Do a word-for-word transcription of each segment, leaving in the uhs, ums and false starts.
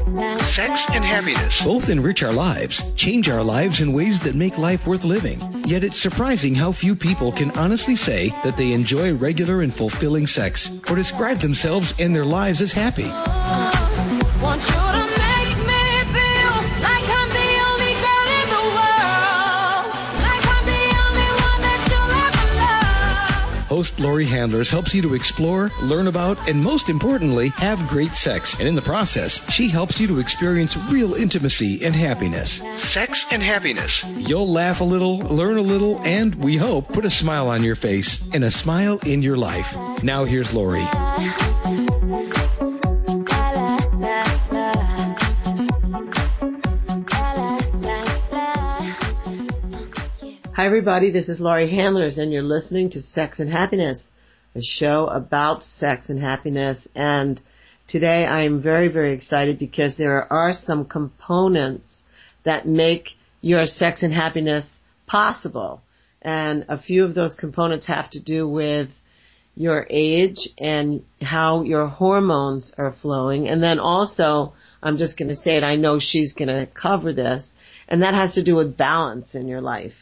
Sex and happiness. Both enrich our lives, change our lives in ways that make life worth living. Yet it's surprising how few people can honestly say that they enjoy regular and fulfilling sex or describe themselves and their lives as happy. Want you to make me feel like I'm the only girl in the world, like I'm the only one that you'll ever love. Host Laurie Handlers helps you to explore, learn about, and most importantly, have great sex. And in the process, she helps you to experience real intimacy and happiness. Sex and happiness. You'll laugh a little, learn a little, and we hope put a smile on your face and a smile in your life. Now here's Laurie. Hi, everybody. This is Laurie Handlers, and you're listening to Sex and Happiness, a show about sex and happiness. And today I am very, very excited because there are some components that make your sex and happiness possible. And a few of those components have to do with your age and how your hormones are flowing. And then also, I'm just going to say it, I know she's going to cover this, and that has to do with balance in your life.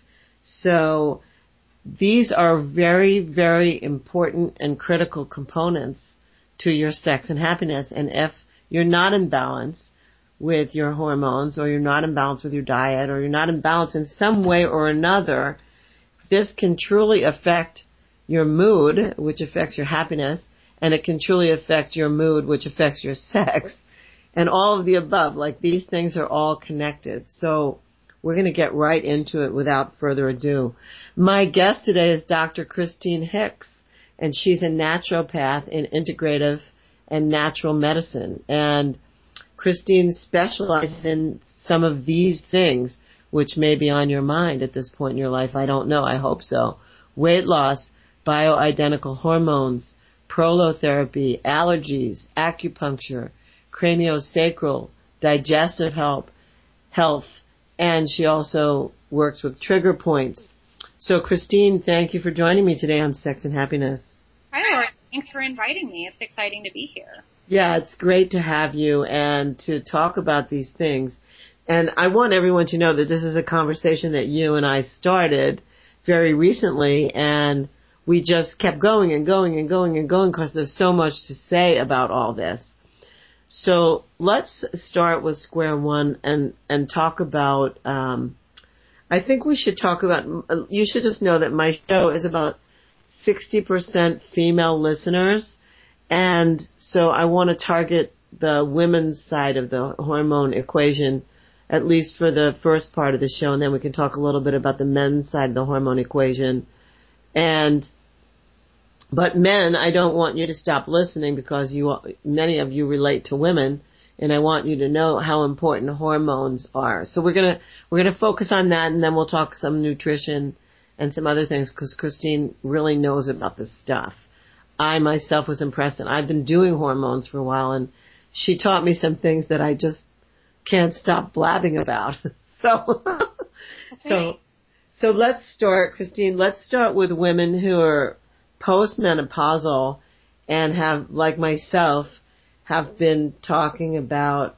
So these are very, very important and critical components to your sex and happiness. And if you're not in balance with your hormones, or you're not in balance with your diet, or you're not in balance in some way or another, this can truly affect your mood, which affects your happiness, and it can truly affect your mood, which affects your sex, and all of the above. Like, these things are all connected. So we're going to get right into it without further ado. My guest today is Doctor Christine Hicks, and she's a naturopath in integrative and natural medicine. And Christine specializes in some of these things, which may be on your mind at this point in your life. I don't know. I hope so. Weight loss, bioidentical hormones, prolotherapy, allergies, acupuncture, craniosacral, digestive help, health, and she also works with trigger points. So, Christine, thank you for joining me today on Sex and Happiness. Hi, Laura. Thanks for inviting me. It's exciting to be here. Yeah, it's great to have you and to talk about these things. And I want everyone to know that this is a conversation that you and I started very recently, and we just kept going and going and going and going because there's so much to say about all this. So let's start with square one and, and talk about, um, I think we should talk about, you should just know that my show is about sixty percent female listeners. And so I want to target the women's side of the hormone equation, at least for the first part of the show. And then we can talk a little bit about the men's side of the hormone equation. And But men, I don't want you to stop listening because you, many of you relate to women, and I want you to know how important hormones are. So we're gonna we're gonna focus on that, and then we'll talk some nutrition and some other things because Christine really knows about this stuff. I myself was impressed, and I've been doing hormones for a while, and she taught me some things that I just can't stop blabbing about. so, okay. so, so let's start, Christine. Let's start with women who are postmenopausal and have, like myself, have been talking about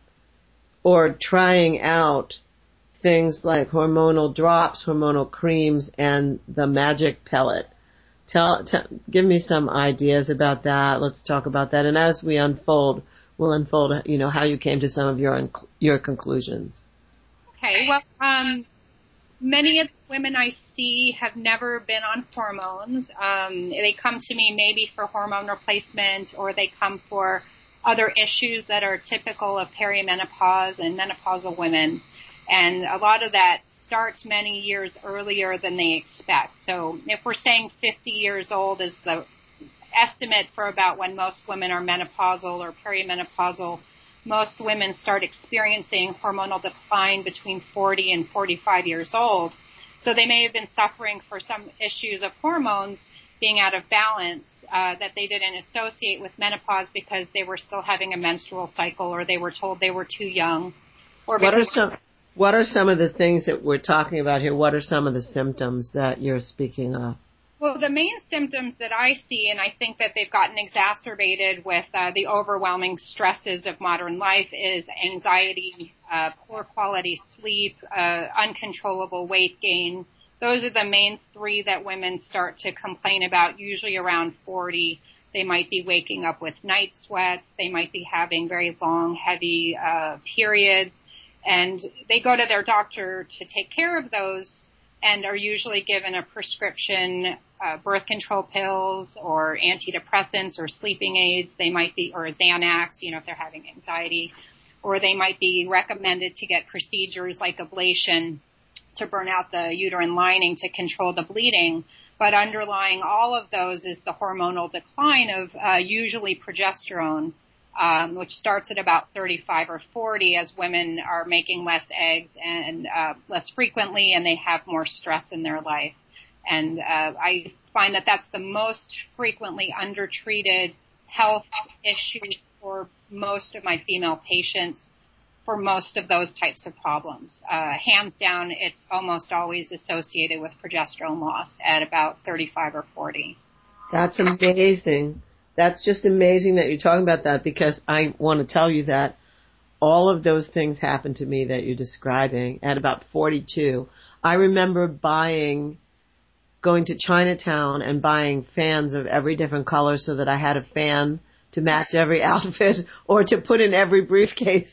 or trying out things like hormonal drops, hormonal creams, and the magic pellet. Tell, tell, give me some ideas about that. Let's talk about that. And as we unfold, we'll unfold, you know, how you came to some of your your conclusions. Okay. Well, um, many of the women I see have never been on hormones. Um, they come to me maybe for hormone replacement, or they come for other issues that are typical of perimenopause and menopausal women. And a lot of that starts many years earlier than they expect. So if we're saying fifty years old is the estimate for about when most women are menopausal or perimenopausal, most women start experiencing hormonal decline between forty and forty-five years old. So they may have been suffering for some issues of hormones being out of balance uh, that they didn't associate with menopause because they were still having a menstrual cycle, or they were told they were too young. Or what are some What are some of the things that we're talking about here? What are some of the symptoms that you're speaking of? Well, the main symptoms that I see, and I think that they've gotten exacerbated with uh, the overwhelming stresses of modern life, is anxiety, uh, poor quality sleep, uh, uncontrollable weight gain. Those are the main three that women start to complain about, usually around forty. They might be waking up with night sweats. They might be having very long, heavy uh, periods. And they go to their doctor to take care of those and are usually given a prescription, uh, birth control pills or antidepressants or sleeping aids. They might be, or Xanax, you know, if they're having anxiety. Or they might be recommended to get procedures like ablation to burn out the uterine lining to control the bleeding. But underlying all of those is the hormonal decline of uh, usually progesterone, um, which starts at about thirty-five or forty as women are making less eggs and uh, less frequently, and they have more stress in their life. And uh, I find that that's the most frequently undertreated health issue for most of my female patients for most of those types of problems. Uh, hands down, it's almost always associated with progesterone loss at about thirty-five or forty. That's amazing. That's just amazing that you're talking about that, because I want to tell you that all of those things happened to me that you're describing at about forty-two. I remember buying, going to Chinatown and buying fans of every different color so that I had a fan to match every outfit or to put in every briefcase.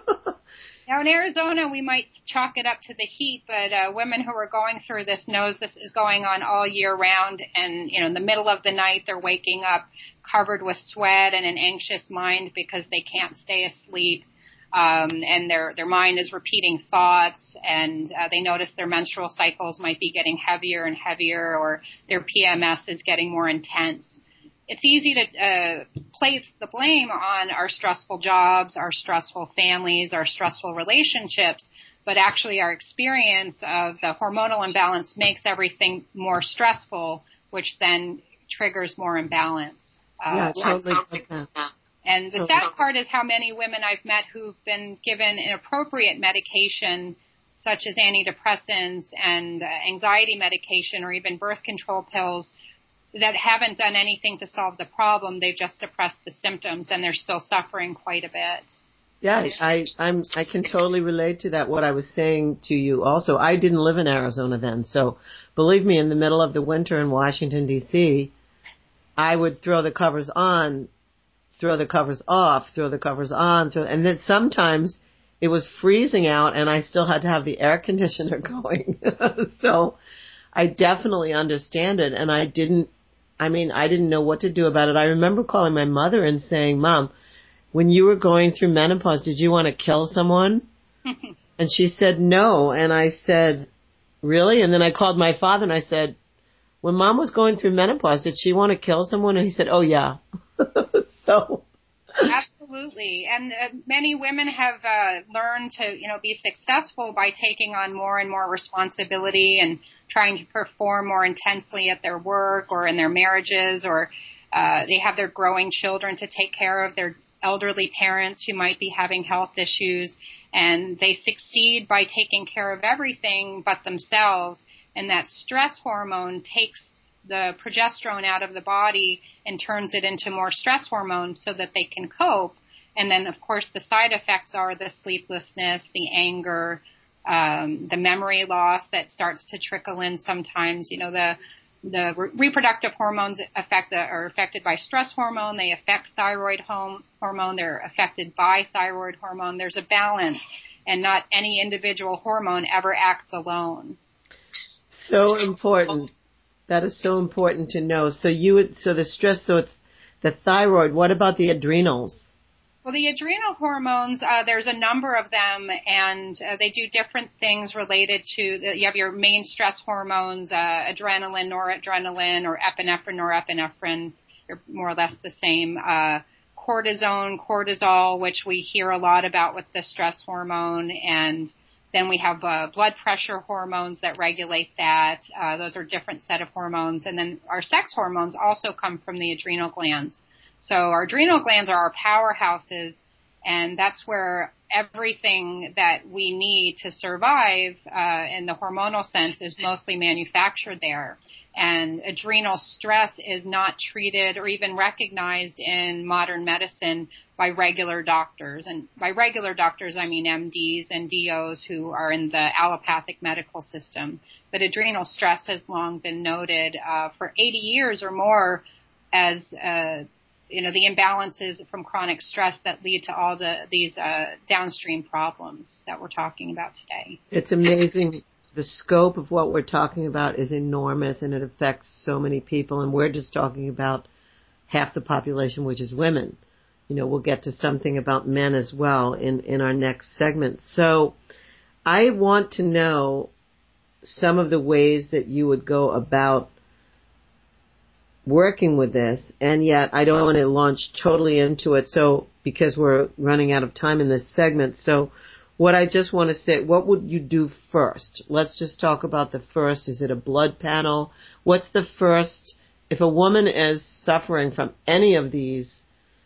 Now in Arizona, we might chalk it up to the heat, but uh, women who are going through this knows this is going on all year round. And, you know, in the middle of the night, they're waking up covered with sweat and an anxious mind because they can't stay asleep. Um, and their, their mind is repeating thoughts, and uh, they notice their menstrual cycles might be getting heavier and heavier, or their P M S is getting more intense. It's easy to uh, place the blame on our stressful jobs, our stressful families, our stressful relationships, but actually our experience of the hormonal imbalance makes everything more stressful, which then triggers more imbalance. Yeah, Uh, totally get that. And the sad part is how many women I've met who've been given inappropriate medication, such as antidepressants and uh, anxiety medication or even birth control pills, that haven't done anything to solve the problem. They've just suppressed the symptoms, and they're still suffering quite a bit. Yeah, I, I'm, I can totally relate to that, what I was saying to you also. I didn't live in Arizona then, so believe me, in the middle of the winter in Washington, D C, I would throw the covers on, throw the covers off, throw the covers on, throw, and then sometimes it was freezing out and I still had to have the air conditioner going. So I definitely understand it, and I didn't, I mean, I didn't know what to do about it. I remember calling my mother and saying, Mom, when you were going through menopause, did you want to kill someone? And she said, no. And I said, really? And then I called my father and I said, when Mom was going through menopause, did she want to kill someone? And he said, oh, yeah. So. Absolutely. And uh, many women have uh, learned to, you know, be successful by taking on more and more responsibility and trying to perform more intensely at their work or in their marriages, or uh, they have their growing children to take care of, their elderly parents who might be having health issues, and they succeed by taking care of everything but themselves. And that stress hormone takes the progesterone out of the body and turns it into more stress hormone so that they can cope. And then, of course, the side effects are the sleeplessness, the anger, um, the memory loss that starts to trickle in sometimes. You know, the the re- reproductive hormones affect the, are affected by stress hormone. They affect thyroid home, hormone. They're affected by thyroid hormone. There's a balance, and not any individual hormone ever acts alone. So important. That is so important to know. So you would, so the stress, so it's the thyroid. What about the adrenals? Well, the adrenal hormones, uh, there's a number of them, and uh, they do different things related to, the, you have your main stress hormones, uh, adrenaline, noradrenaline, or epinephrine, norepinephrine. They're more or less the same. Uh, cortisone, cortisol, which we hear a lot about with the stress hormone, and then we have uh, blood pressure hormones that regulate that. Uh, those are a different set of hormones. And then our sex hormones also come from the adrenal glands. So our adrenal glands are our powerhouses, And that's where everything that we need to survive uh, in the hormonal sense is mostly manufactured there. And adrenal stress is not treated or even recognized in modern medicine by regular doctors. And by regular doctors, I mean M Ds and D Os who are in the allopathic medical system. But adrenal stress has long been noted uh, for eighty years or more as uh, you know, the imbalances from chronic stress that lead to all the these uh, downstream problems that we're talking about today. It's amazing. The scope of what we're talking about is enormous, and it affects so many people, and we're just talking about half the population, which is women. You know, we'll get to something about men as well in, in our next segment. So I want to know some of the ways that you would go about working with this, and yet I don't want to launch totally into it, so because we're running out of time in this segment. So what I just want to say, what would you do first? Let's just talk about the first. Is it a blood panel? What's the first? If a woman is suffering from any of these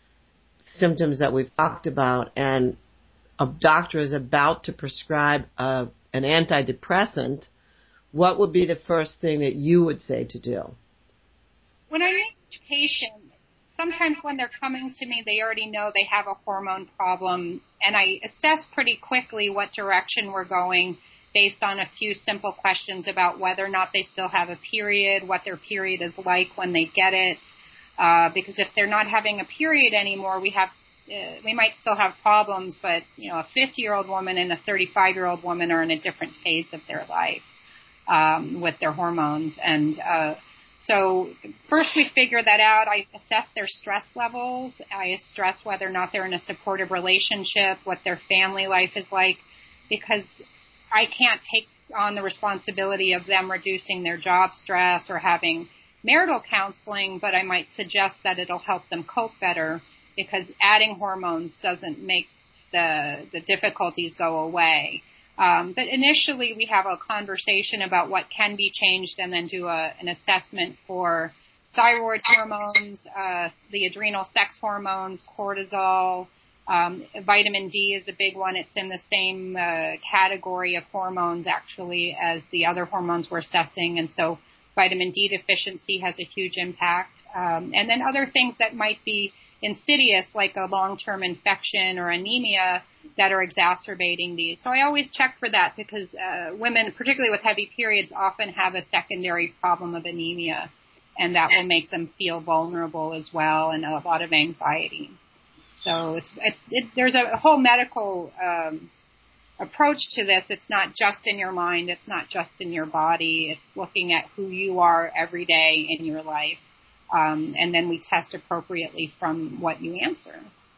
symptoms that we've talked about, and a doctor is about to prescribe a, an antidepressant, what would be the first thing that you would say to do? When I meet a patient, sometimes when they're coming to me, they already know they have a hormone problem, and I assess pretty quickly what direction we're going based on a few simple questions about whether or not they still have a period, what their period is like when they get it, uh, because if they're not having a period anymore, we have uh, we might still have problems, but you know, a fifty-year-old woman and a thirty-five-year-old woman are in a different phase of their life um, with their hormones, and uh So first we figure that out. I assess their stress levels. I stress whether or not they're in a supportive relationship, what their family life is like, because I can't take on the responsibility of them reducing their job stress or having marital counseling, but I might suggest that it'll help them cope better, because adding hormones doesn't make the the difficulties go away. Um, but initially, we have a conversation about what can be changed, and then do a, an assessment for thyroid hormones, uh, the adrenal sex hormones, cortisol. Um, vitamin D is a big one. It's in the same uh, category of hormones, actually, as the other hormones we're assessing. And so vitamin D deficiency has a huge impact. Um, and then other things that might be insidious, like a long-term infection or anemia, that are exacerbating these. So I always check for that, because uh, women, particularly with heavy periods, often have a secondary problem of anemia, and that will make them feel vulnerable as well, and a lot of anxiety. So it's it's it, there's a whole medical um, approach to this. It's not just in your mind. It's not just in your body. It's looking at who you are every day in your life, um, and then we test appropriately from what you answer.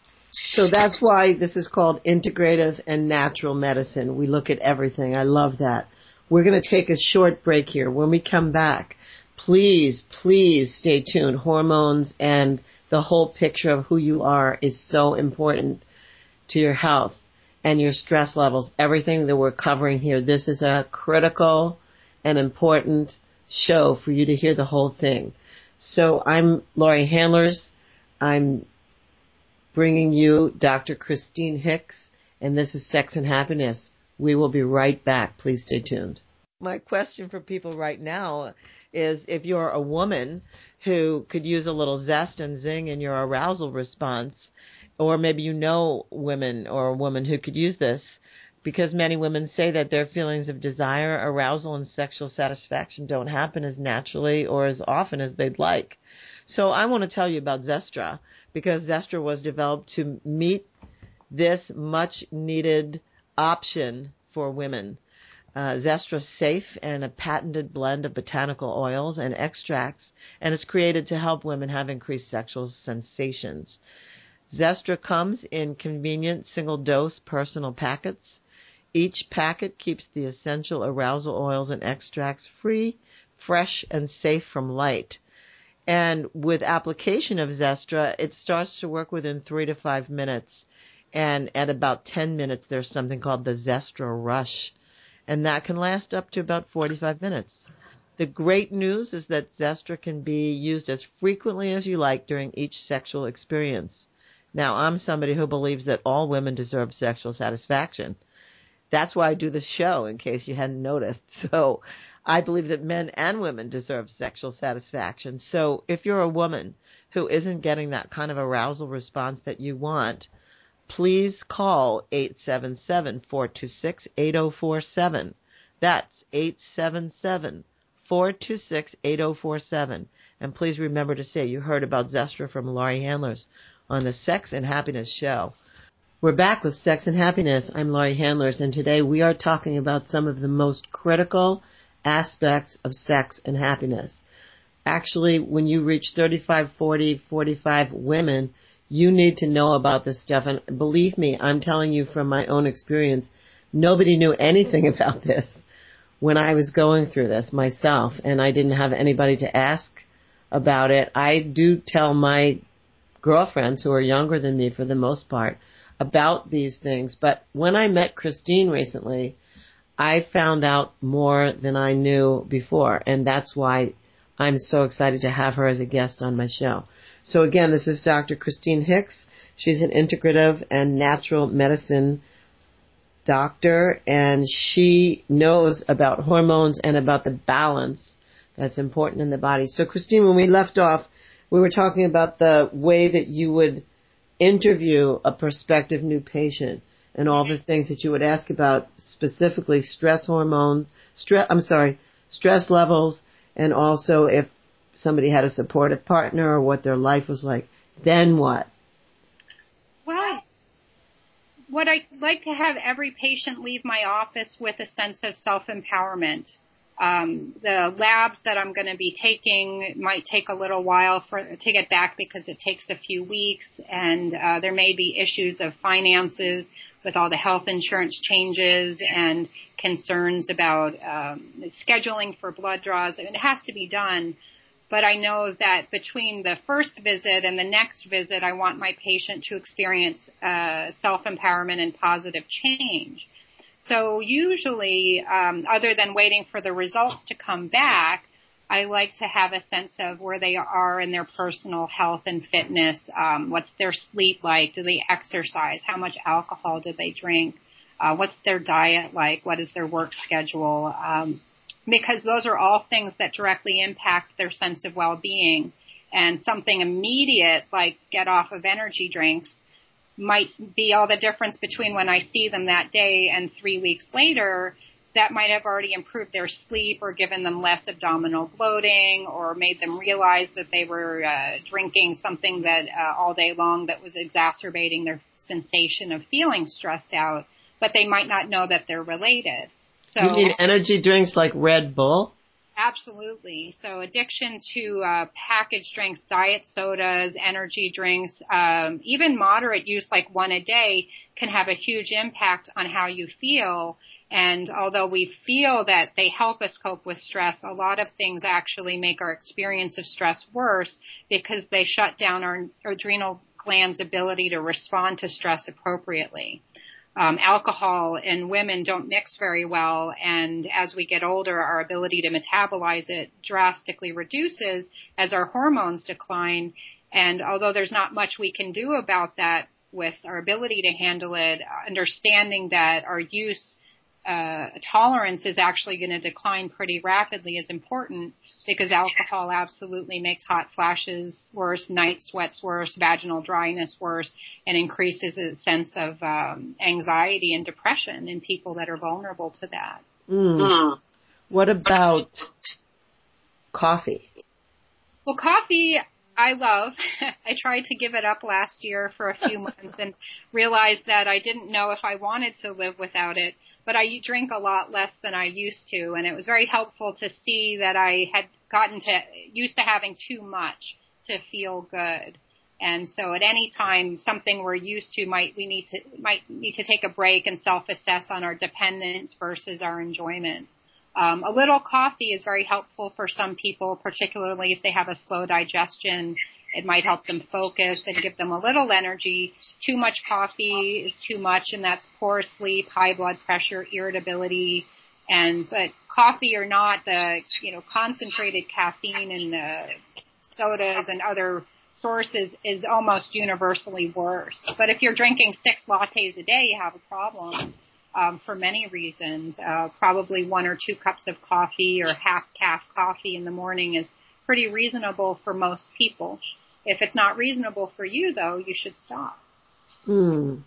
So that's why this is called integrative and natural medicine. We look at everything. I love that. We're going to take a short break here. When we come back, please, please stay tuned. Hormones and the whole picture of who you are is so important to your health and your stress levels. Everything that we're covering here, this is a critical and important show for you to hear the whole thing. So I'm Laurie Handlers. I'm bringing you Doctor Christine Hicks, and this is Sex and Happiness. We will be right back. Please stay tuned. My question for people right now is, if you're a woman who could use a little zest and zing in your arousal response, or maybe you know women or a woman who could use this, because many women say that their feelings of desire, arousal, and sexual satisfaction don't happen as naturally or as often as they'd like. So I want to tell you about Zestra, because Zestra was developed to meet this much-needed option for women. Uh, Zestra's safe and a patented blend of botanical oils and extracts, and it's created to help women have increased sexual sensations. Zestra comes in convenient single-dose personal packets. Each packet keeps the essential arousal oils and extracts free, fresh, and safe from light. And with application of Zestra, it starts to work within three to five minutes. And at about ten minutes, there's something called the Zestra Rush. And that can last up to about forty-five minutes. The great news is that Zestra can be used as frequently as you like during each sexual experience. Now, I'm somebody who believes that all women deserve sexual satisfaction. That's why I do this show, in case you hadn't noticed. So I believe that men and women deserve sexual satisfaction. So if you're a woman who isn't getting that kind of arousal response that you want, please call eight seven seven, four two six, eight zero four seven. That's eight seven seven, four two six, eight zero four seven. And please remember to say you heard about Zestra from Laurie Handlers on the Sex and Happiness Show. We're back with Sex and Happiness. I'm Laurie Handlers, and today we are talking about some of the most critical aspects of sex and happiness. Actually, when you reach thirty-five, forty, forty-five women, you need to know about this stuff. And believe me, I'm telling you from my own experience, nobody knew anything about this when I was going through this myself, and I didn't have anybody to ask about it. I do tell my girlfriends who are younger than me for the most part about these things. But when I met Christine recently, I found out more than I knew before, and that's why I'm so excited to have her as a guest on my show. So again, this is Doctor Christine Hicks. She's an integrative and natural medicine doctor, and she knows about hormones and about the balance that's important in the body. So Christine, when we left off, we were talking about the way that you would interview a prospective new patient and all the things that you would ask about, specifically stress hormones, stress, I'm sorry, stress levels, and also if somebody had a supportive partner or what their life was like. Then what? Well, what I like to have every patient leave my office with a sense of self-empowerment. Um, the labs that I'm going to be taking might take a little while for to get back because it takes a few weeks, and uh, there may be issues of finances with all the health insurance changes and concerns about um, scheduling for blood draws. I mean, it has to be done, but I know that between the first visit and the next visit, I want my patient to experience uh, self-empowerment and positive change. So usually, um, other than waiting for the results to come back, I like to have a sense of where they are in their personal health and fitness. Um, what's their sleep like? Do they exercise? How much alcohol do they drink? Uh, what's their diet like? What is their work schedule? Um, because those are all things that directly impact their sense of well-being. And something immediate like get off of energy drinks might be all the difference between when I see them that day and three weeks later. That might have already improved their sleep or given them less abdominal bloating or made them realize that they were uh, drinking something that uh, all day long that was exacerbating their sensation of feeling stressed out, but they might not know that they're related. So you mean energy drinks like Red Bull? Absolutely. So addiction to uh, packaged drinks, diet sodas, energy drinks, um, even moderate use like one a day can have a huge impact on how you feel. And although we feel that they help us cope with stress, a lot of things actually make our experience of stress worse because they shut down our, our adrenal glands' ability to respond to stress appropriately. Um, alcohol and women don't mix very well, and as we get older, our ability to metabolize it drastically reduces as our hormones decline. And although there's not much we can do about that with our ability to handle it, understanding that our use Uh, tolerance is actually going to decline pretty rapidly is important because alcohol absolutely makes hot flashes worse, night sweats worse, vaginal dryness worse, and increases a sense of um, anxiety and depression in people that are vulnerable to that. Mm. Mm. What about coffee? Well, coffee I love. I tried to give it up last year for a few months and realized that I didn't know if I wanted to live without it. But I drink a lot less than I used to, and it was very helpful to see that I had gotten to used to having too much to feel good. And so at any time something we're used to might we need to might need to take a break and self-assess on our dependence versus our enjoyment. Um, a little coffee is very helpful for some people, particularly if they have a slow digestion. It might help them focus and give them a little energy. Too much coffee is too much, and that's poor sleep, high blood pressure, irritability. And uh, coffee or not, the you know concentrated caffeine in the sodas and other source is, is almost universally worse. But if you're drinking six lattes a day, you have a problem um, for many reasons. Uh, probably one or two cups of coffee or half-calf coffee in the morning is pretty reasonable for most people. If it's not reasonable for you, though, you should stop. Hmm.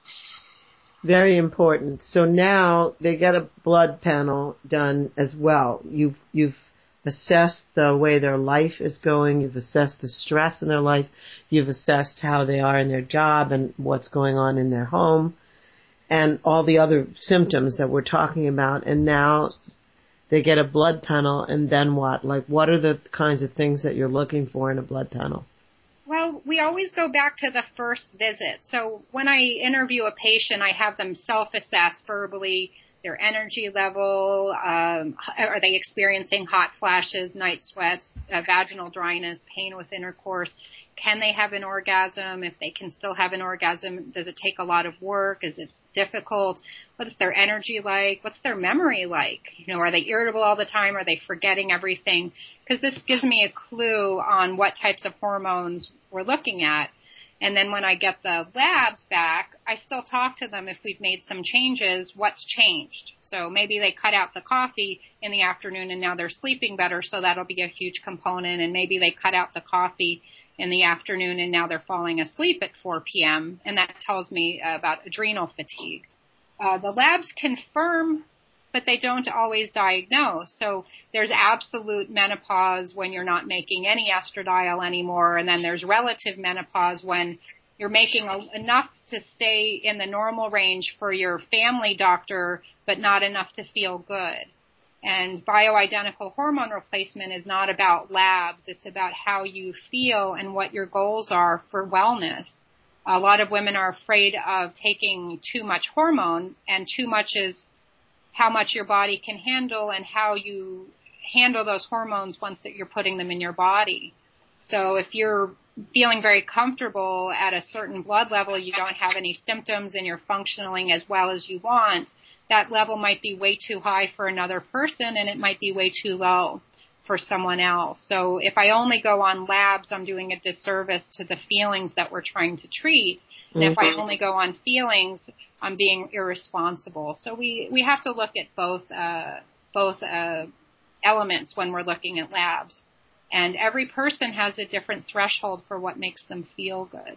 Very important. So now they get a blood panel done as well. You've you've assessed the way their life is going. You've assessed the stress in their life. You've assessed how they are in their job and what's going on in their home and all the other symptoms that we're talking about. And now they get a blood panel, and then what? Like, what are the kinds of things that you're looking for in a blood panel? Well, we always go back to the first visit. So when I interview a patient, I have them self-assess verbally their energy level. Um, are they experiencing hot flashes, night sweats, uh, vaginal dryness, pain with intercourse? Can they have an orgasm? If they can still have an orgasm, does it take a lot of work? Is it difficult? What's their energy like? What's their memory like? You know, are they irritable all the time? Are they forgetting everything? Because this gives me a clue on what types of hormones we're looking at. And then when I get the labs back, I still talk to them if we've made some changes, what's changed. So maybe they cut out the coffee in the afternoon and now they're sleeping better, so that'll be a huge component. And maybe they cut out the coffee in the afternoon and now they're falling asleep at four p.m. and that tells me about adrenal fatigue. Uh, the labs confirm, but they don't always diagnose. So there's absolute menopause when you're not making any estradiol anymore, and then there's relative menopause when you're making a, enough to stay in the normal range for your family doctor, but not enough to feel good. And bioidentical hormone replacement is not about labs. It's about how you feel and what your goals are for wellness. A lot of women are afraid of taking too much hormone, and too much is how much your body can handle and how you handle those hormones once that you're putting them in your body. So if you're feeling very comfortable at a certain blood level, you don't have any symptoms and you're functioning as well as you want, that level might be way too high for another person and it might be way too low for someone else. So if I only go on labs, I'm doing a disservice to the feelings that we're trying to treat. And mm-hmm. if I only go on feelings, I'm being irresponsible. So we, we have to look at both, uh, both, uh, elements when we're looking at labs. And every person has a different threshold for what makes them feel good.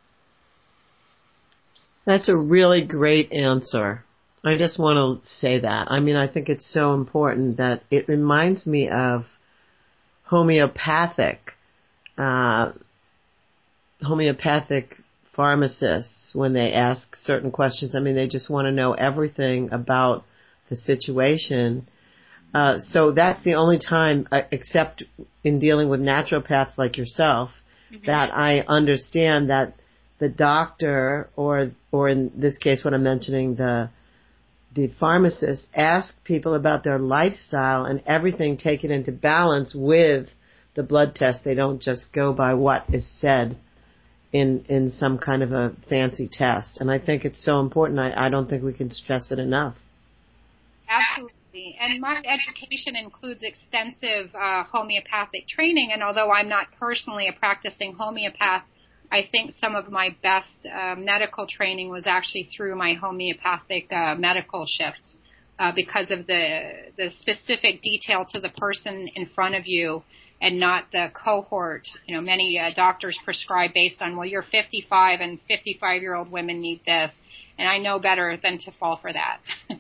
That's a really great answer. I just want to say that. I mean, I think it's so important that it reminds me of homeopathic, uh, homeopathic pharmacists when they ask certain questions. I mean, they just want to know everything about the situation. Uh, so that's the only time, uh, except in dealing with naturopaths like yourself, mm-hmm. that I understand that the doctor, or or in this case, what I'm mentioning, the the pharmacist, ask people about their lifestyle and everything taken into balance with the blood test. They don't just go by what is said in in some kind of a fancy test. And I think it's so important. I, I don't think we can stress it enough. Absolutely. And my education includes extensive uh, homeopathic training. And although I'm not personally a practicing homeopath, I think some of my best uh, medical training was actually through my homeopathic uh, medical shifts uh, because of the the specific detail to the person in front of you and not the cohort. You know, many uh, doctors prescribe based on, well, you're fifty-five and fifty-five-year-old women need this. And I know better than to fall for that.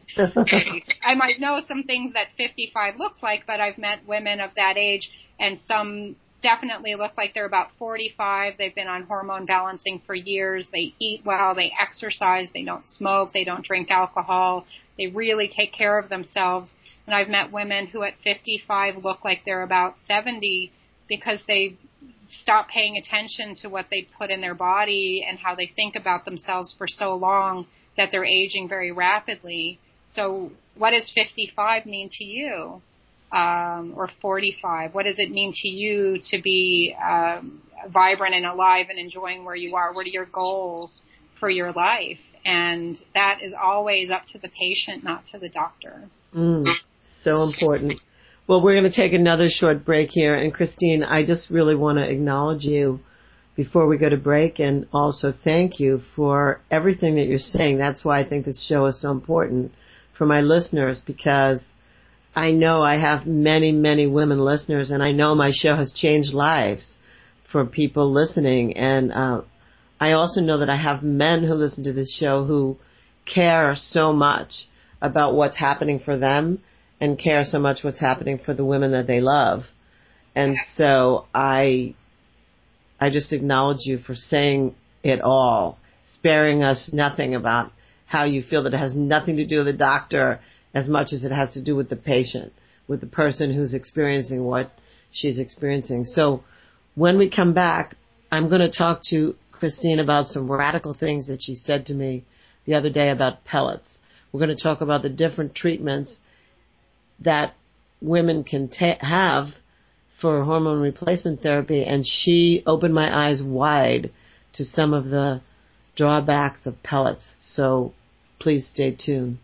I might know some things that fifty-five looks like, but I've met women of that age, and some definitely look like they're about forty-five. They've been on hormone balancing for years. They eat well. They exercise. They don't smoke. They don't drink alcohol. They really take care of themselves. And I've met women who at fifty-five look like they're about seventy because they stop paying attention to what they put in their body and how they think about themselves for so long that they're aging very rapidly. So what does fifty-five mean to you? Um, or forty-five? What does it mean to you to be um, vibrant and alive and enjoying where you are? What are your goals for your life? And that is always up to the patient, not to the doctor. Mm, so important. Well, we're going to take another short break here. And Christine, I just really want to acknowledge you before we go to break, and also thank you for everything that you're saying. That's why I think this show is so important for my listeners, because I know I have many, many women listeners, and I know my show has changed lives for people listening. And uh, I also know that I have men who listen to this show who care so much about what's happening for them and care so much what's happening for the women that they love. And so I I just acknowledge you for saying it all, sparing us nothing about how you feel, that it has nothing to do with the doctor as much as it has to do with the patient, with the person who's experiencing what she's experiencing. So when we come back, I'm going to talk to Christine about some radical things that she said to me the other day about pellets. We're going to talk about the different treatments that women can ta- have for hormone replacement therapy, and she opened my eyes wide to some of the drawbacks of pellets. So please stay tuned.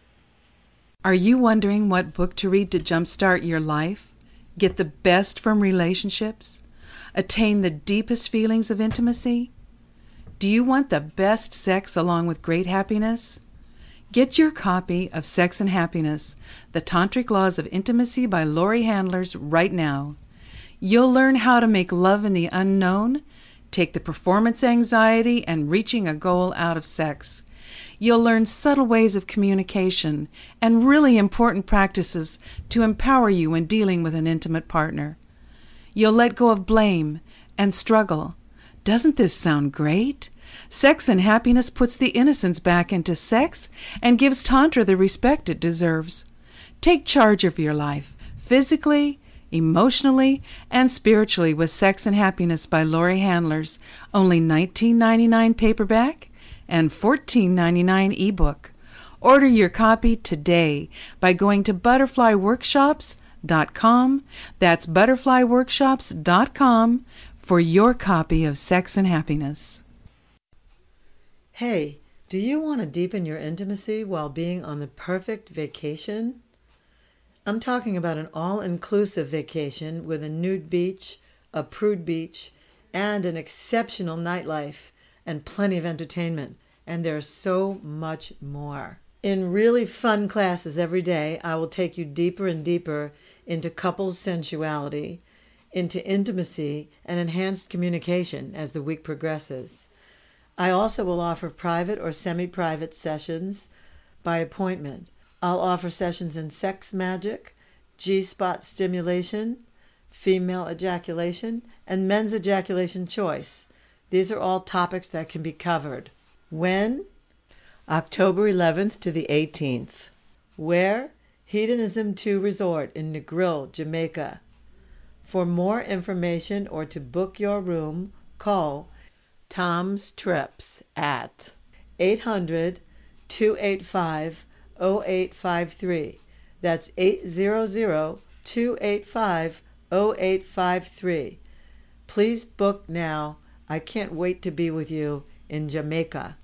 Are you wondering what book to read to jumpstart your life? Get the best from relationships? Attain the deepest feelings of intimacy? Do you want the best sex along with great happiness? Get your copy of Sex and Happiness, The Tantric Laws of Intimacy by Laurie Handlers right now. You'll learn how to make love in the unknown, take the performance anxiety and reaching a goal out of sex. You'll learn subtle ways of communication and really important practices to empower you when dealing with an intimate partner. You'll let go of blame and struggle. Doesn't this sound great? Sex and Happiness puts the innocence back into sex and gives Tantra the respect it deserves. Take charge of your life, physically, emotionally, and spiritually with Sex and Happiness by Laurie Handlers, only nineteen ninety-nine paperback and fourteen ninety-nine ebook. Order your copy today by going to butterfly workshops dot com. That's butterfly workshops dot com for your copy of Sex and Happiness. Hey, do you want to deepen your intimacy while being on the perfect vacation? I'm talking about an all-inclusive vacation with a nude beach, a prude beach, and an exceptional nightlife and plenty of entertainment. And there's so much more. In really fun classes every day, I will take you deeper and deeper into couples sensuality, into intimacy, and enhanced communication as the week progresses. I also will offer private or semi-private sessions by appointment. I'll offer sessions in sex magic, G-spot stimulation, female ejaculation, and men's ejaculation choice. These are all topics that can be covered. When? October eleventh to the eighteenth. Where? Hedonism two Resort in Negril, Jamaica. For more information or to book your room, call Tom's Trips at eight hundred, two eight five, oh eight five three. That's eight hundred, two eight five, oh eight five three. Please book now. I can't wait to be with you in Jamaica.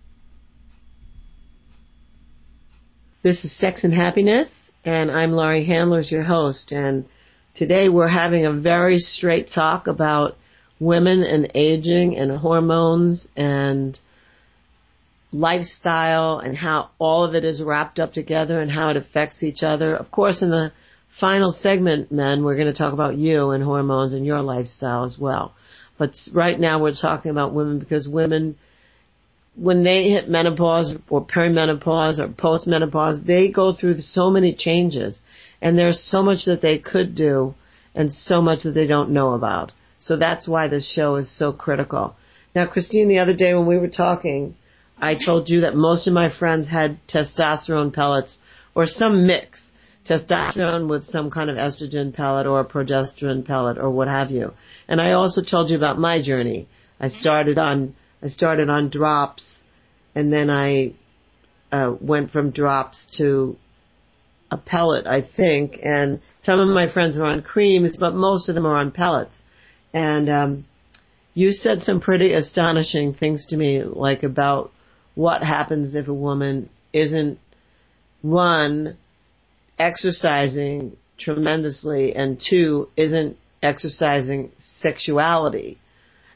This is Sex and Happiness, and I'm Laurie Handlers, your host. And today we're having a very straight talk about women and aging and hormones and lifestyle and how all of it is wrapped up together and how it affects each other. Of course, in the final segment, men, we're going to talk about you and hormones and your lifestyle as well. But right now we're talking about women because women, when they hit menopause or perimenopause or postmenopause, they go through so many changes, and there's so much that they could do and so much that they don't know about. So that's why this show is so critical. Now, Christine, the other day when we were talking, I told you that most of my friends had testosterone pellets or some mix, testosterone with some kind of estrogen pellet or a progesterone pellet or what have you. And I also told you about my journey. I started on I started on drops, and then I uh, went from drops to a pellet, I think. And some of my friends are on creams, but most of them are on pellets. And um, you said some pretty astonishing things to me, like about what happens if a woman isn't, one, exercising tremendously, and two, isn't exercising sexuality.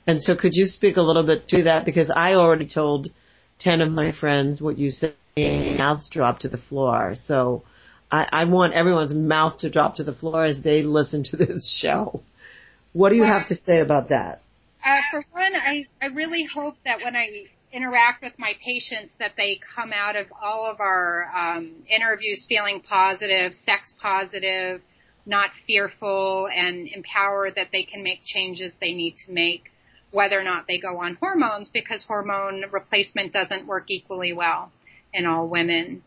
And so could you speak a little bit to that? Because I already told ten of my friends what you said, mouths drop to the floor. So I, I want everyone's mouth to drop to the floor as they listen to this show. What do you have to say about that? Uh, for one, I, I really hope that when I interact with my patients that they come out of all of our um, interviews feeling positive, sex positive, not fearful, and empowered that they can make changes they need to make, whether or not they go on hormones, because hormone replacement doesn't work equally well in all women.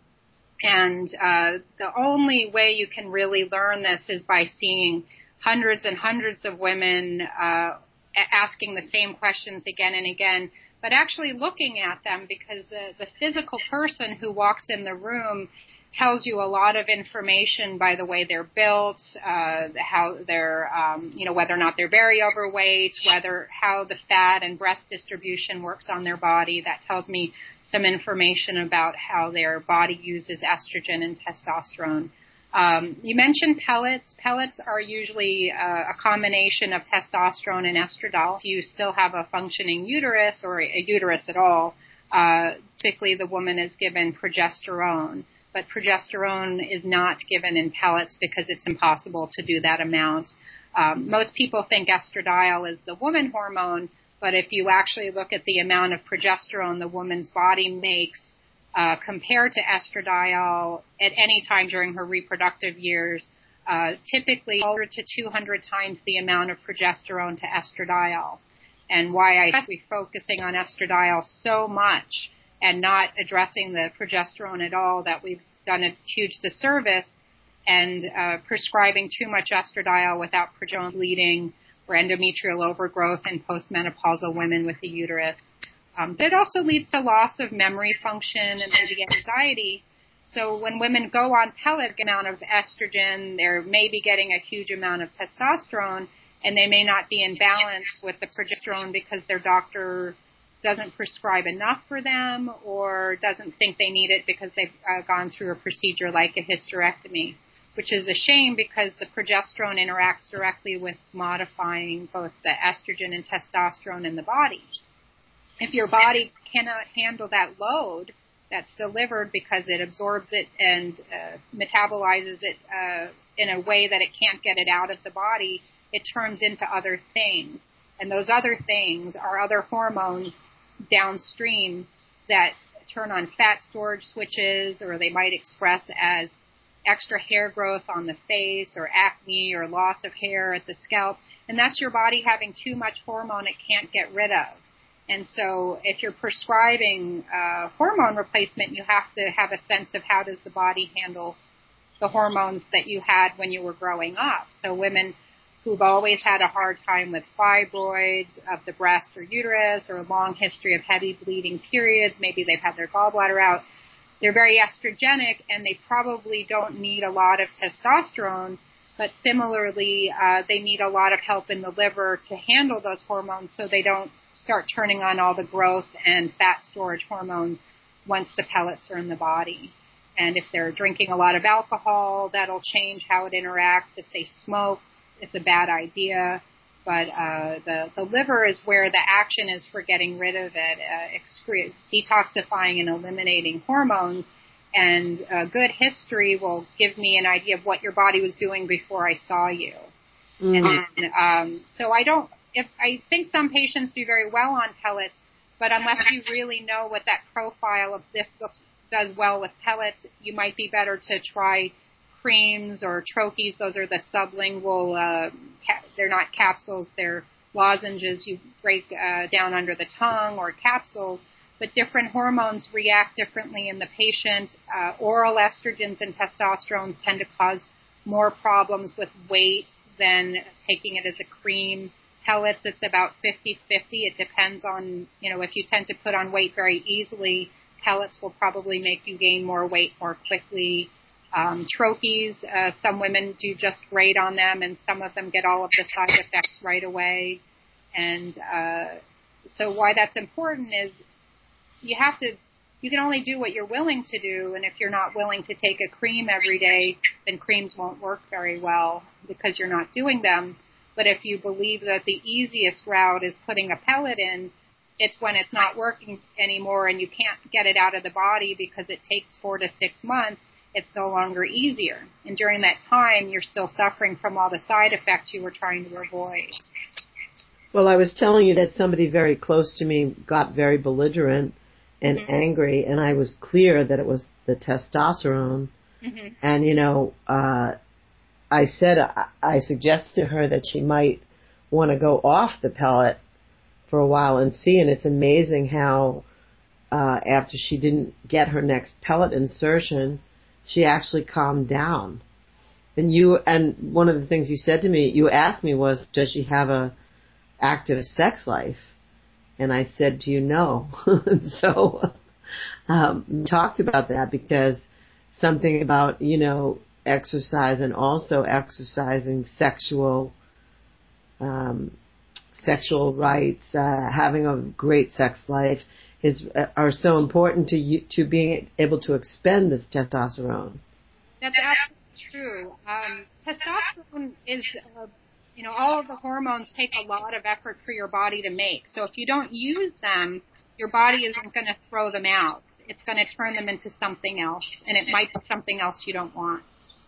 And uh, the only way you can really learn this is by seeing hundreds and hundreds of women uh, asking the same questions again and again, but actually looking at them, because the, the physical person who walks in the room tells you a lot of information by the way they're built, uh, how they're, um, you know, whether or not they're very overweight, whether how the fat and breast distribution works on their body. That tells me some information about how their body uses estrogen and testosterone. Um, you mentioned pellets. Pellets are usually uh, a combination of testosterone and estradiol. If you still have a functioning uterus or a uterus at all, uh, typically the woman is given progesterone. But progesterone is not given in pellets because it's impossible to do that amount. Um, most people think estradiol is the woman hormone, but if you actually look at the amount of progesterone the woman's body makes uh, compared to estradiol at any time during her reproductive years, uh, typically one hundred to two hundred times the amount of progesterone to estradiol. And why I be focusing on estradiol so much and not addressing the progesterone at all, that we've done a huge disservice, and uh, prescribing too much estradiol without progesterone, bleeding or endometrial overgrowth in postmenopausal women with a uterus. Um, but it also leads to loss of memory function and maybe anxiety. So when women go on pellet amount of estrogen, they're maybe getting a huge amount of testosterone, and they may not be in balance with the progesterone because their doctor doesn't prescribe enough for them or doesn't think they need it because they've uh, gone through a procedure like a hysterectomy, which is a shame because the progesterone interacts directly with modifying both the estrogen and testosterone in the body. If your body cannot handle that load that's delivered because it absorbs it and uh, metabolizes it uh, in a way that it can't get it out of the body, it turns into other things. And those other things are other hormones downstream that turn on fat storage switches, or they might express as extra hair growth on the face or acne or loss of hair at the scalp. And that's your body having too much hormone it can't get rid of. And so if you're prescribing uh, hormone replacement, you have to have a sense of how does the body handle the hormones that you had when you were growing up. So women who've always had a hard time with fibroids of the breast or uterus, or a long history of heavy bleeding periods, maybe they've had their gallbladder out, they're very estrogenic and they probably don't need a lot of testosterone, but similarly, uh, they need a lot of help in the liver to handle those hormones so they don't start turning on all the growth and fat storage hormones once the pellets are in the body. And if they're drinking a lot of alcohol, that'll change how it interacts. If they smoke, it's a bad idea. But uh, the, the liver is where the action is for getting rid of it, uh, excre- detoxifying and eliminating hormones. And a good history will give me an idea of what your body was doing before I saw you. Mm. And um, so I don't, if I think some patients do very well on pellets, but unless you really know what that profile of this looks, does well with pellets, you might be better to try creams or troches. Those are the sublingual, uh, ca- they're not capsules, they're lozenges you break uh, down under the tongue, or capsules. But different hormones react differently in the patient. Uh, oral estrogens and testosterones tend to cause more problems with weight than taking it as a cream. Pellets, it's about fifty-fifty. It depends on, you know, if you tend to put on weight very easily, pellets will probably make you gain more weight more quickly. Um, troches, uh, some women do just great on them, and some of them get all of the side effects right away. And uh, so why that's important is you have to, you can only do what you're willing to do, and if you're not willing to take a cream every day, then creams won't work very well because you're not doing them. But if you believe that the easiest route is putting a pellet in, it's when it's not working anymore and you can't get it out of the body because it takes four to six months, it's no longer easier. And during that time, you're still suffering from all the side effects you were trying to avoid. Well, I was telling you that somebody very close to me got very belligerent and Mm-hmm. angry, and I was clear that it was the testosterone. Mm-hmm. And, you know, uh, I said, I, I suggested to her that she might want to go off the pellet for a while and see, and it's amazing how uh, after she didn't get her next pellet insertion, she actually calmed down. And you, and one of the things you said to me, you asked me was, does she have a active sex life? And I said to you, no. So um, talked about that because something about, you know, exercise and also exercising sexual um, sexual rights, uh, having a great sex life is uh, are so important to you, to being able to expend this testosterone. That's absolutely true. Um, testosterone is, uh, you know, all of the hormones take a lot of effort for your body to make. So if you don't use them, your body isn't going to throw them out. It's going to turn them into something else, and it might be something else you don't want.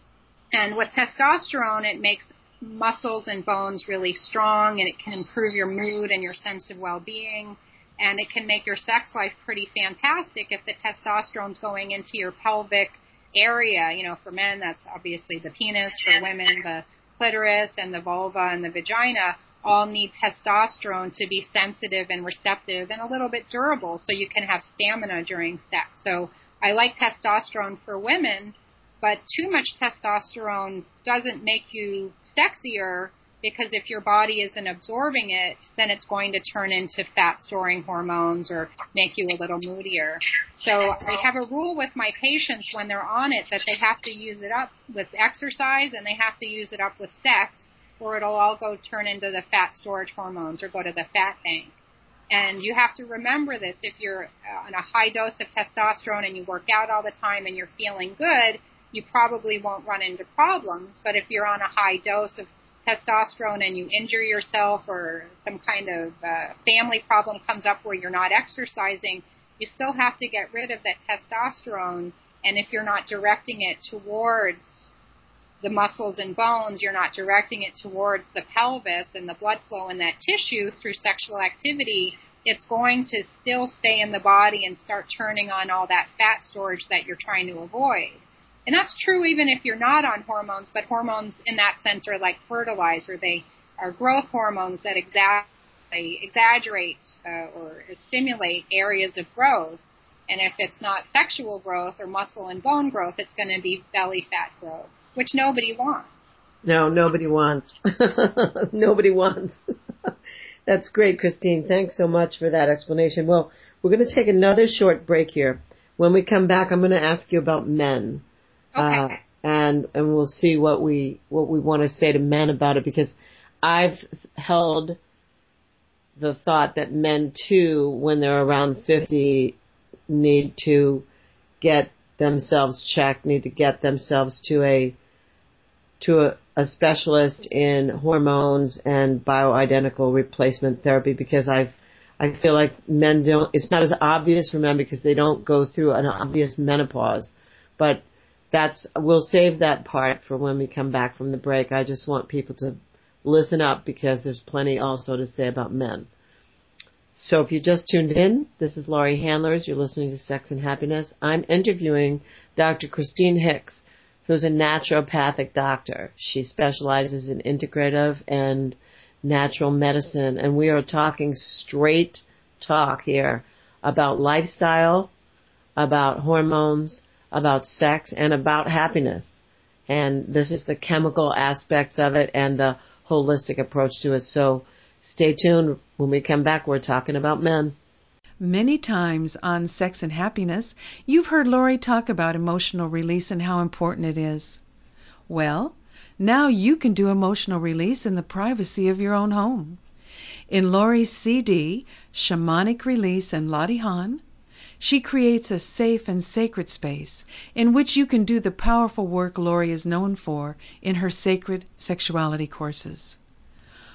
And with testosterone, it makes muscles and bones really strong, and it can improve your mood and your sense of well-being, and it can make your sex life pretty fantastic if the testosterone's going into your pelvic area. You know, for men, that's obviously the penis. For women, the clitoris and the vulva and the vagina all need testosterone to be sensitive and receptive and a little bit durable so you can have stamina during sex. So I like testosterone for women, but too much testosterone doesn't make you sexier, because if your body isn't absorbing it, then it's going to turn into fat-storing hormones or make you a little moodier. So I have a rule with my patients when they're on it that they have to use it up with exercise and they have to use it up with sex, or it'll all go turn into the fat storage hormones or go to the fat bank. And you have to remember this. If you're on a high dose of testosterone and you work out all the time and you're feeling good, you probably won't run into problems. But if you're on a high dose of testosterone and you injure yourself or some kind of uh, family problem comes up where you're not exercising, you still have to get rid of that testosterone. And if you're not directing it towards the muscles and bones, you're not directing it towards the pelvis and the blood flow in that tissue through sexual activity, it's going to still stay in the body and start turning on all that fat storage that you're trying to avoid. And that's true even if you're not on hormones, but hormones in that sense are like fertilizer. They are growth hormones that exa- they exaggerate uh, or stimulate areas of growth. And if it's not sexual growth or muscle and bone growth, it's going to be belly fat growth, which nobody wants. No, nobody wants. Nobody wants. That's great, Christine. Thanks so much for that explanation. Well, we're going to take another short break here. When we come back, I'm going to ask you about men. Okay. Uh, and and we'll see what we what we want to say to men about it, because I've held the thought that men too, when they're around fifty, need to get themselves checked, need to get themselves to a to a, a specialist in hormones and bioidentical replacement therapy, because I've I feel like men don't. It's not as obvious for men because they don't go through an obvious menopause, but that's, we'll save that part for when we come back from the break. I just want people to listen up because there's plenty also to say about men. So if you just tuned in, this is Laurie Handlers. You're listening to Sex and Happiness. I'm interviewing Doctor Christine Hicks, who's a naturopathic doctor. She specializes in integrative and natural medicine, and we are talking straight talk here about lifestyle, about hormones, about sex, and about happiness. And this is the chemical aspects of it and the holistic approach to it. So stay tuned. When we come back, we're talking about men. Many times on Sex and Happiness, you've heard Laurie talk about emotional release and how important it is. Well, now you can do emotional release in the privacy of your own home. In Laurie's C D, Shamanic Release and Lottie Han, she creates a safe and sacred space in which you can do the powerful work Laurie is known for in her sacred sexuality courses.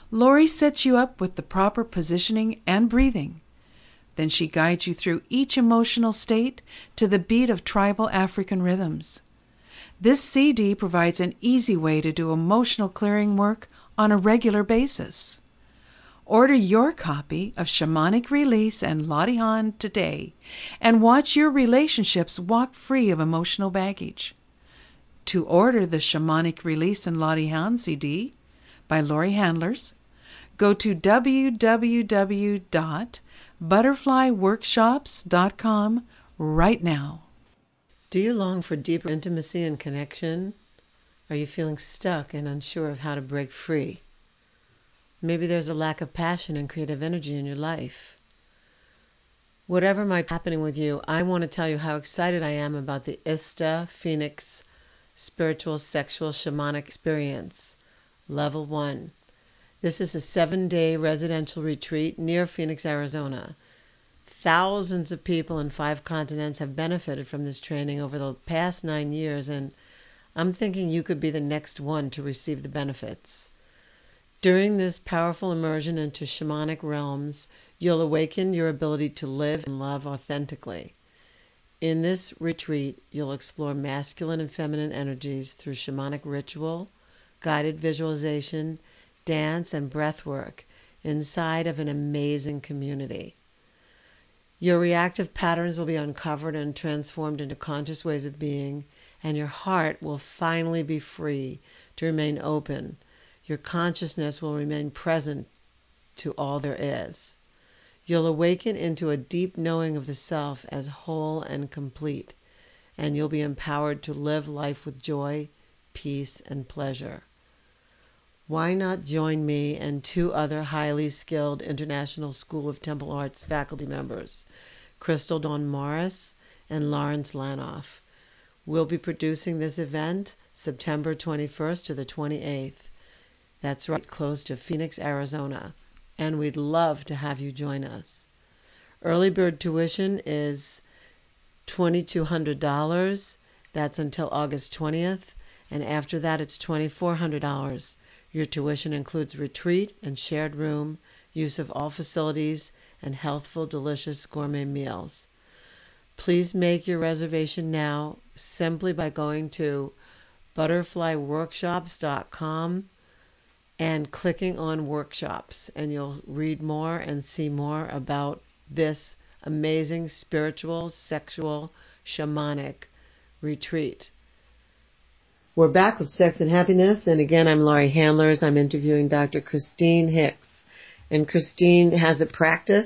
Lori sets you up with the proper positioning and breathing. Then she guides you through each emotional state to the beat of tribal African rhythms. This C D provides an easy way to do emotional clearing work on a regular basis. Order your copy of Shamanic Release and Lottie Han today and watch your relationships walk free of emotional baggage. To order the Shamanic Release and Lottie Han C D by Lori Handlers, go to w w w dot butterfly workshops dot com right now. Do you long for deeper intimacy and connection? Are you feeling stuck and unsure of how to break free? Maybe there's a lack of passion and creative energy in your life. Whatever might be happening with you, I want to tell you how excited I am about the ISTA Phoenix Spiritual Sexual Shamanic Experience, Level one. This is a seven-day residential retreat near Phoenix, Arizona. Thousands of people in five continents have benefited from this training over the past nine years, and I'm thinking you could be the next one to receive the benefits. During this powerful immersion into shamanic realms, you'll awaken your ability to live and love authentically. In this retreat, you'll explore masculine and feminine energies through shamanic ritual, guided visualization, dance, and breath work inside of an amazing community. Your reactive patterns will be uncovered and transformed into conscious ways of being, and your heart will finally be free to remain open. Your consciousness will remain present to all there is. You'll awaken into a deep knowing of the self as whole and complete, and you'll be empowered to live life with joy, peace, and pleasure. Why not join me and two other highly skilled International School of Temple Arts faculty members, Crystal Dawn Morris and Lawrence Lanoff? We'll be producing this event September twenty-first to the twenty-eighth. That's right close to Phoenix, Arizona, and we'd love to have you join us. Early bird tuition is two thousand two hundred dollars. That's until August twentieth, and after that it's two thousand four hundred dollars. Your tuition includes retreat and shared room, use of all facilities, and healthful, delicious gourmet meals. Please make your reservation now simply by going to butterfly workshops dot com and clicking on workshops, and you'll read more and see more about this amazing spiritual, sexual, shamanic retreat. We're back with Sex and Happiness, and again, I'm Laurie Handlers. I'm interviewing Doctor Christine Hicks, and Christine has a practice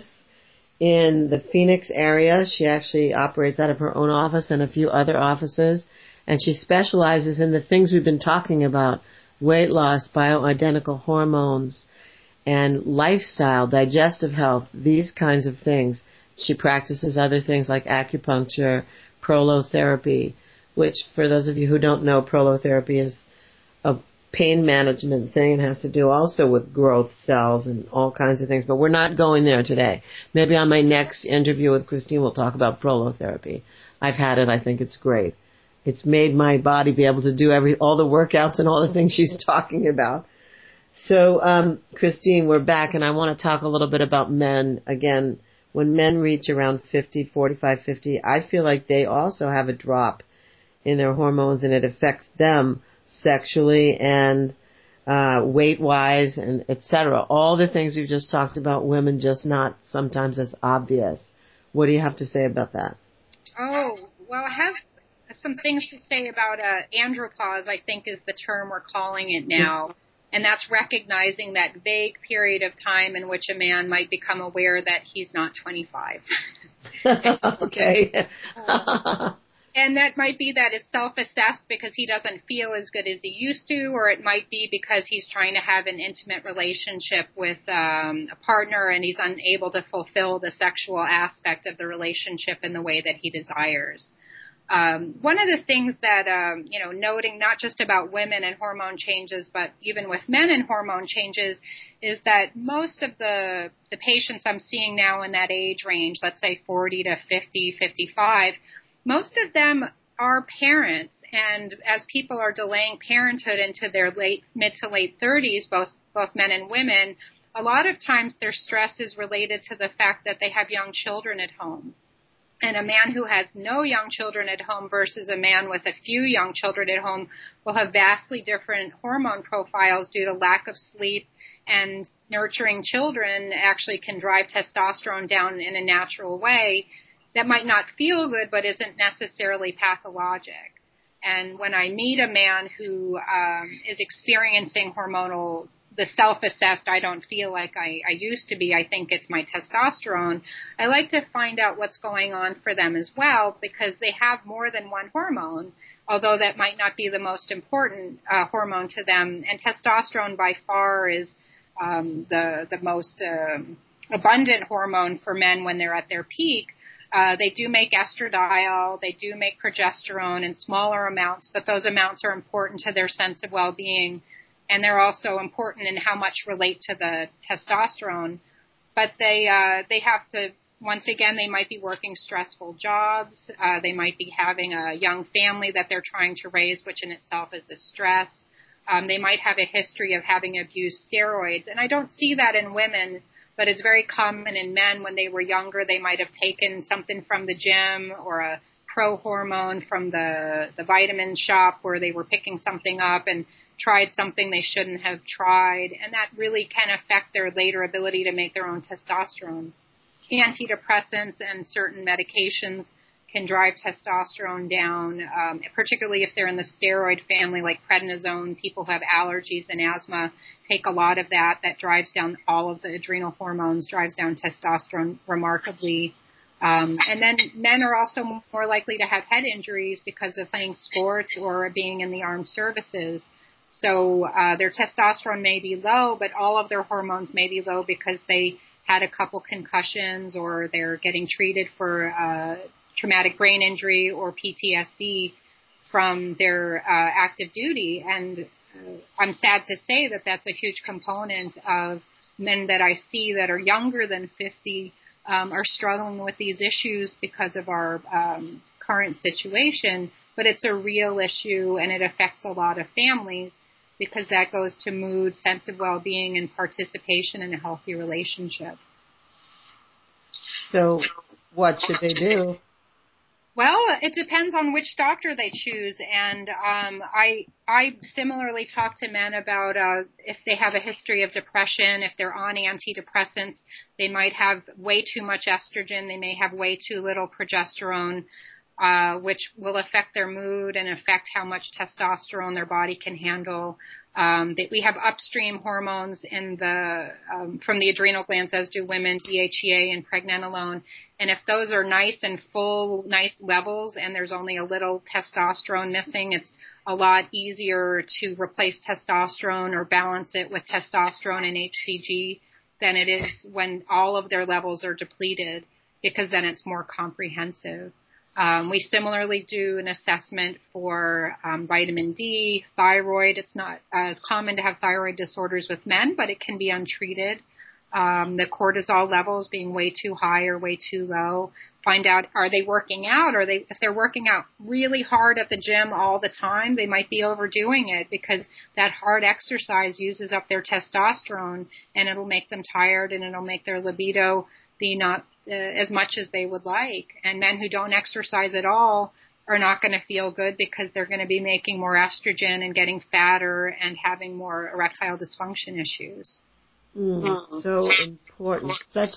in the Phoenix area. She actually operates out of her own office and a few other offices, and she specializes in the things we've been talking about: weight loss, bioidentical hormones, and lifestyle, digestive health, these kinds of things. She practices other things like acupuncture, prolotherapy, which, for those of you who don't know, prolotherapy is a pain management thing. It has to do also with growth cells and all kinds of things, but we're not going there today. Maybe on my next interview with Christine, we'll talk about prolotherapy. I've had it. I think it's great. It's made my body be able to do every all the workouts and all the things she's talking about. So, um, Christine, we're back, and I want to talk a little bit about men. Again, when men reach around fifty, forty-five, fifty, I feel like they also have a drop in their hormones, and it affects them sexually and uh, weight-wise, and et cetera. All the things we've just talked about, women just not sometimes as obvious. What do you have to say about that? Oh, well, I have some things to say about uh, andropause, I think is the term we're calling it now. And that's recognizing that vague period of time in which a man might become aware that he's not twenty-five. Okay. And that might be that it's self-assessed because he doesn't feel as good as he used to, or it might be because he's trying to have an intimate relationship with um, a partner and he's unable to fulfill the sexual aspect of the relationship in the way that he desires. Um, one of the things that, um, you know, noting not just about women and hormone changes, but even with men and hormone changes, is that most of the, the patients I'm seeing now in that age range, let's say forty to fifty, fifty-five, most of them are parents, and as people are delaying parenthood into their late, mid to late thirties, both both men and women, a lot of times their stress is related to the fact that they have young children at home. And a man who has no young children at home versus a man with a few young children at home will have vastly different hormone profiles due to lack of sleep, and nurturing children actually can drive testosterone down in a natural way that might not feel good but isn't necessarily pathologic. And when I meet a man who um, is experiencing hormonal, the self-assessed, I don't feel like I, I used to be, I think it's my testosterone, I like to find out what's going on for them as well, because they have more than one hormone, although that might not be the most important uh, hormone to them. And testosterone by far is um, the, the most uh, abundant hormone for men when they're at their peak. Uh, they do make estradiol, they do make progesterone in smaller amounts, but those amounts are important to their sense of well-being. And they're also important in how much relate to the testosterone. But they uh, they have to, once again, they might be working stressful jobs. Uh, they might be having a young family that they're trying to raise, which in itself is a stress. Um, they might have a history of having abused steroids. And I don't see that in women, but it's very common in men. When they were younger, they might have taken something from the gym or a pro hormone from the, the vitamin shop where they were picking something up and tried something they shouldn't have tried, and that really can affect their later ability to make their own testosterone. Antidepressants and certain medications can drive testosterone down, um, particularly if they're in the steroid family, like prednisone. People who have allergies and asthma take a lot of that. That drives down all of the adrenal hormones, drives down testosterone remarkably. Um, and then men are also more likely to have head injuries because of playing sports or being in the armed services. So uh, their testosterone may be low, but all of their hormones may be low because they had a couple concussions or they're getting treated for uh, traumatic brain injury or P T S D from their uh, active duty. And uh, I'm sad to say that that's a huge component of men that I see that are younger than fifty um, are struggling with these issues because of our um, current situation. But it's a real issue, and it affects a lot of families because that goes to mood, sense of well-being, and participation in a healthy relationship. So what should they do? Well, it depends on which doctor they choose, and um, I I similarly talk to men about uh, if they have a history of depression, if they're on antidepressants, they might have way too much estrogen, they may have way too little progesterone, Uh, which will affect their mood and affect how much testosterone their body can handle. Um, that we have upstream hormones in the um, from the adrenal glands, as do women, D H E A and pregnenolone. And if those are nice and full, nice levels, and there's only a little testosterone missing, it's a lot easier to replace testosterone or balance it with testosterone and H C G than it is when all of their levels are depleted, because then it's more comprehensive. Um, we similarly do an assessment for um, vitamin D, thyroid. It's not as common to have thyroid disorders with men, but it can be untreated. Um, the cortisol levels being way too high or way too low. Find out, are they working out? Are they, if they're working out really hard at the gym all the time, they might be overdoing it because that hard exercise uses up their testosterone, and it'll make them tired, and it'll make their libido be not Uh, as much as they would like. And men who don't exercise at all are not going to feel good because they're going to be making more estrogen and getting fatter and having more erectile dysfunction issues. Mm, so important. Such,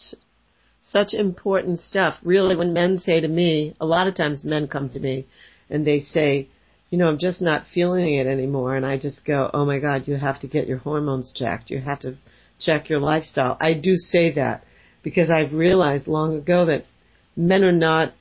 such important stuff. Really, when men say to me, a lot of times men come to me and they say, you know, I'm just not feeling it anymore. And I just go, oh my God, you have to get your hormones checked. You have to check your lifestyle. I do say that, because I've realized long ago that men are not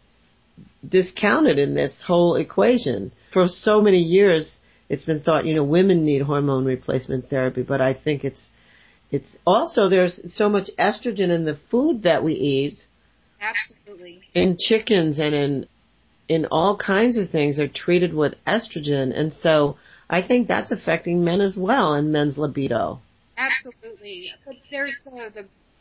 discounted in this whole equation. For so many years, it's been thought, you know, women need hormone replacement therapy, but I think it's, it's also, there's so much estrogen in the food that we eat. Absolutely. In chickens and in, in all kinds of things are treated with estrogen. And so I think that's affecting men as well and men's libido. Absolutely. But there's the, the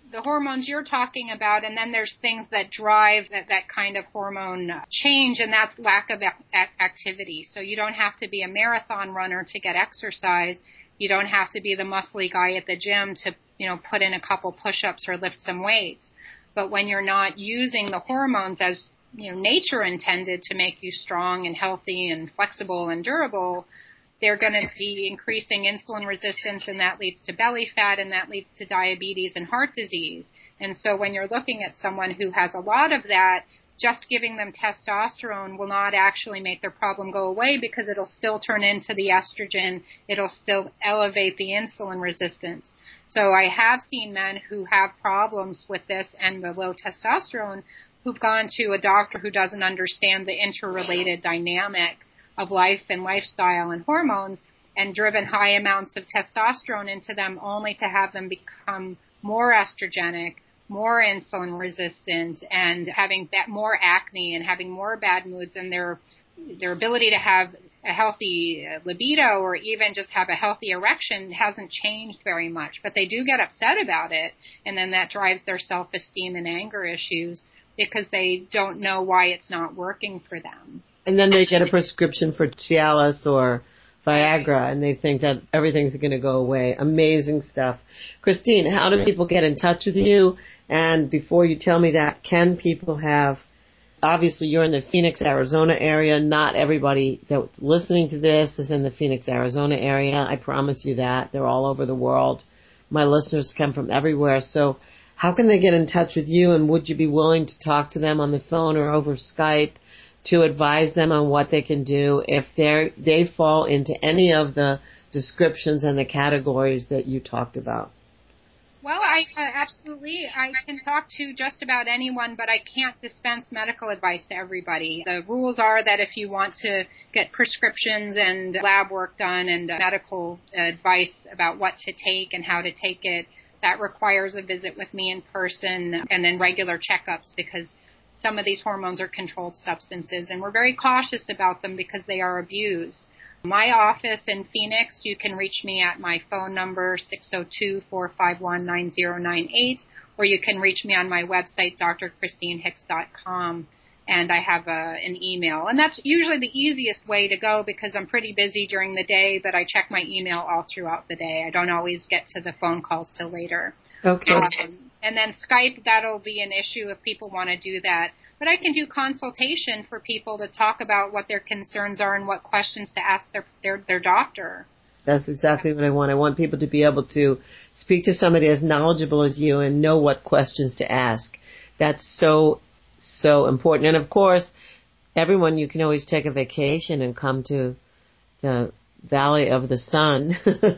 the hormones you're talking about, and then there's things that drive that, that kind of hormone change, and that's lack of ac- activity. So you don't have to be a marathon runner to get exercise. You don't have to be the muscly guy at the gym to, you know, put in a couple push-ups or lift some weights. But when you're not using the hormones as, you know, nature intended to make you strong and healthy and flexible and durable, they're going to be increasing insulin resistance, and that leads to belly fat, and that leads to diabetes and heart disease. And so when you're looking at someone who has a lot of that, just giving them testosterone will not actually make their problem go away, because it'll still turn into the estrogen. It'll still elevate the insulin resistance. So I have seen men who have problems with this and the low testosterone who've gone to a doctor who doesn't understand the interrelated dynamic of life and lifestyle and hormones, and driven high amounts of testosterone into them only to have them become more estrogenic, more insulin resistant, and having that more acne and having more bad moods, and their their ability to have a healthy libido or even just have a healthy erection hasn't changed very much. But they do get upset about it, and then that drives their self-esteem and anger issues because they don't know why it's not working for them. And then they get a prescription for Cialis or Viagra, and they think that everything's going to go away. Amazing stuff. Christine, how do people get in touch with you? And before you tell me that, can people have, obviously you're in the Phoenix, Arizona area. Not everybody that's listening to this is in the Phoenix, Arizona area. I promise you that. They're all over the world. My listeners come from everywhere. So how can they get in touch with you, and would you be willing to talk to them on the phone or over Skype to advise them on what they can do if they they fall into any of the descriptions and the categories that you talked about? Well, I uh, absolutely. I can talk to just about anyone, but I can't dispense medical advice to everybody. The rules are that if you want to get prescriptions and lab work done and uh, medical advice about what to take and how to take it, that requires a visit with me in person and then regular checkups, because some of these hormones are controlled substances, and we're very cautious about them because they are abused. My office in Phoenix, you can reach me at my phone number, six oh two, four five one, nine oh nine eight, or you can reach me on my website, d r christine hicks dot com, and I have a, an email. And that's usually the easiest way to go because I'm pretty busy during the day, but I check my email all throughout the day. I don't always get to the phone calls till later. Okay. Um, and then Skype, that'll be an issue if people want to do that. But I can do consultation for people to talk about what their concerns are and what questions to ask their their, their doctor. That's exactly what I want. I want people to be able to speak to somebody as knowledgeable as you and know what questions to ask. That's so, so important. And, of course, everyone, you can always take a vacation and come to the Valley of the Sun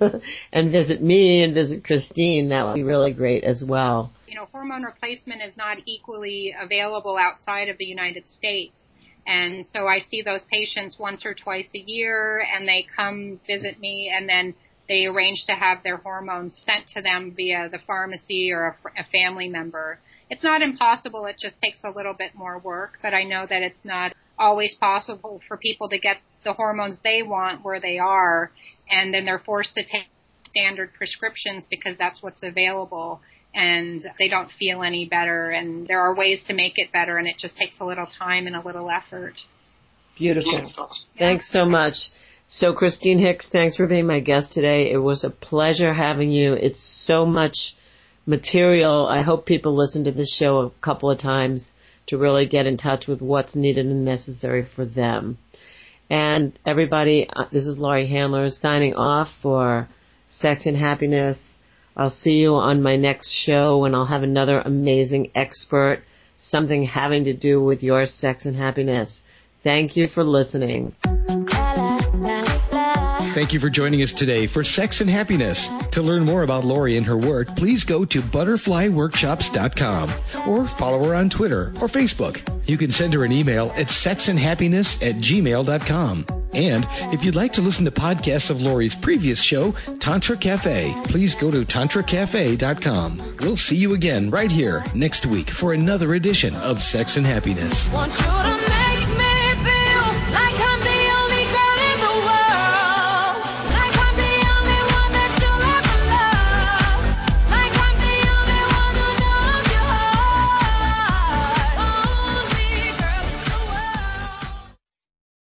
and visit me and visit Christine. That would be really great as well. You know, hormone replacement is not equally available outside of the United States. And so I see those patients once or twice a year, and they come visit me, and then they arrange to have their hormones sent to them via the pharmacy or a, a family member. It's not impossible. It just takes a little bit more work, but I know that it's not always possible for people to get the hormones they want where they are, and then they're forced to take standard prescriptions because that's what's available, and they don't feel any better, and there are ways to make it better, and it just takes a little time and a little effort. Beautiful. Beautiful. Thanks so much. So, Christine Hicks, thanks for being my guest today. It was a pleasure having you. It's so much material. I hope people listen to this show a couple of times to really get in touch with what's needed and necessary for them. And everybody, this is Laurie Handler signing off for Sex and Happiness. I'll see you on my next show, and I'll have another amazing expert, something having to do with your sex and happiness. Thank you for listening. Thank you for joining us today for Sex and Happiness. To learn more about Laurie and her work, please go to butterfly workshops dot com or follow her on Twitter or Facebook. You can send her an email at sexandhappiness at gmail dot com. And if you'd like to listen to podcasts of Laurie's previous show, Tantra Cafe, please go to tantra cafe dot com. We'll see you again right here next week for another edition of Sex and Happiness. Want you to